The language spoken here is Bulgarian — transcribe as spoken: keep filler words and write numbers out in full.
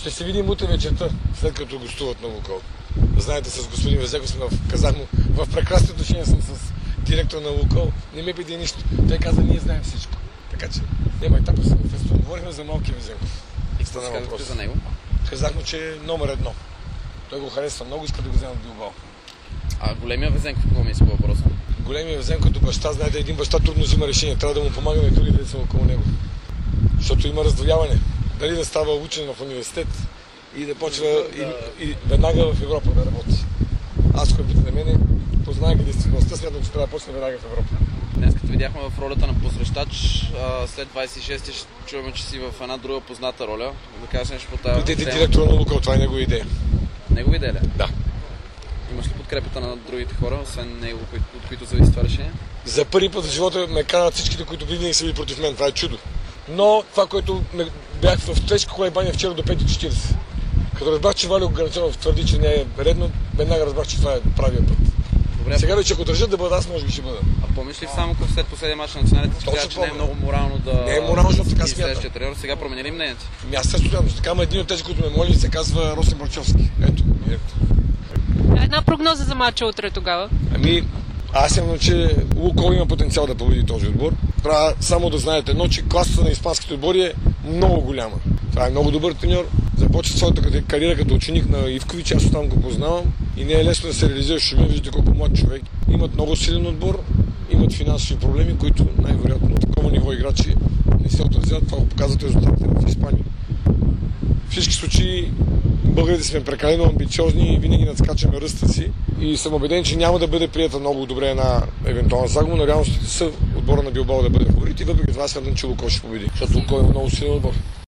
Ще се видим утре вечерта, след като гостуват на Лукойл. Знаете, с господин Везеков сме в казах му, в прекрасни отношения съм с директор на Лукойл. Не ме биде нищо. Той каза, ние знаем всичко. Така че няма етапа с професор. Говорихме за малкия Везеков. И какво казахте за него? Казах му, че е номер едно. Той го харесва много, иска да го взема в Билбао. А големия Везенков какво мисли по въпроса? Големия Везенков като баща, знаете, един баща трудно взима решение. Трябва да му помагаме и другите деца около него. Защото има раздвояване. Дали да става учен в университет и да почва да... И, и веднага в Европа да работи. Аз, който на мене, познайки действителността, смятам, че трябва да почне веднага в Европа. Днес като видяхме в ролята на посрещач, след двадесет и шести ще чуваме, че си в една друга позната роля. Да кажеш нещо по тази Питайте директора на Лукойл, това е негова идея. Негова идея ли? Да. Имаш ли подкрепата на другите хора, освен него, от които зависи това решение? За първи път в живота ме канат всичките, които винаги са били против мен. Това е чудо. Но това, което ме... бях в тежка колебания вчера до пет и четиридесет. Като разбрах, че Валио Гаранционов твърди, че не е редно, веднага разбрах, че това е правия път. Добре. Сега вече, ако държат да бъда, аз може би ще бъда. А помниш ли в Самоков след последния мач на националите, че, че не е много морално да... Не е морално, защото така смята. Тренер, сега промени ли мнението? Ами аз също смятам, така, ама един от тези, които ме моли, се казва Росен Борчовски. Ето, ето. Една прогноза за матча утре тогава? Ами, аз съм, че Лукойл има потенциал да победи този отбор. Трябва само да знаете едно, че класата на испанските отбори е много голяма. Това е много добър треньор. Започва своята кариера като ученик на Ивкович, аз оттам го познавам и не е лесно да се реализира в Шумен, виждате колко млад човек. Имат много силен отбор, имат финансови проблеми, които най-вероятно на такова ниво играчи не се отразяват. Това го показват резултатите в Испания. В всички случаи българите сме прекалено амбициозни и винаги надскачаме ръста си и съм убеден, че няма да бъде прията много добре една евентуална загуба, но реалностите са отбора на Билбао да бъде фаворит и въпреки това смятам, че Лукойл ще победи, защото Лукойл е много силен отбор.